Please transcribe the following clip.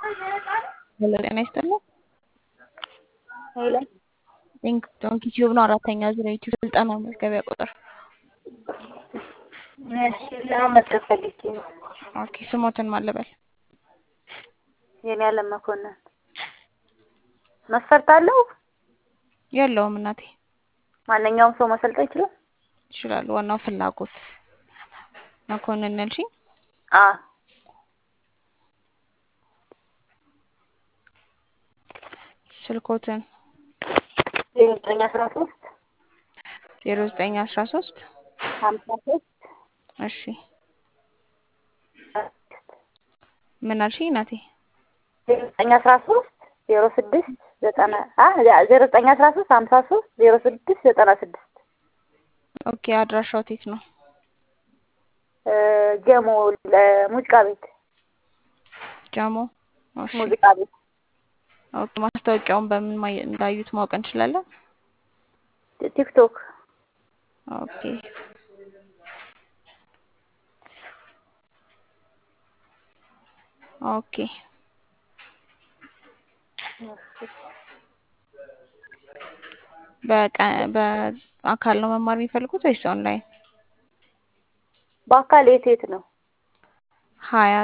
ሄሎ ጤና ይስጥልኝ። ሄሎ ዶንኪ ቲዩብ ነው። አራተኛ ዙር የዩቲዩብ ስልጠና መዝገቢያ ቁጥር። እሺ ለመመዝገብ ፈልጌ ነው። ኦኬ ስሞትን ማለበል የኔ ዓለም መኮንን መስፈርት አለው? የለውም እናቴ። ማንኛውም ሰው መሰልጠን ይችላል? ይችላል። ዋናው ፍላጎት መኮንን ያልሽኝ? አ ስልኮትን 0913 0913 53 እሺ ምን አልሽኝ እናቴ? 0913 06 0913 53 06 96 ኦኬ አድራሻው የት ነው? ጀሞ ለሙዚቃ ቤት ጀሞ። እሺ ሙዚቃ ቤት። ኦኬ ማስታወቂያውን በምን እንዳዩት ማወቅ እንችላለን? ቲክቶክ። ኦኬ ኦኬ በአካል ነው መማር የሚፈልጉት ወይስ ኦንላይን? በአካል የት ነው? 20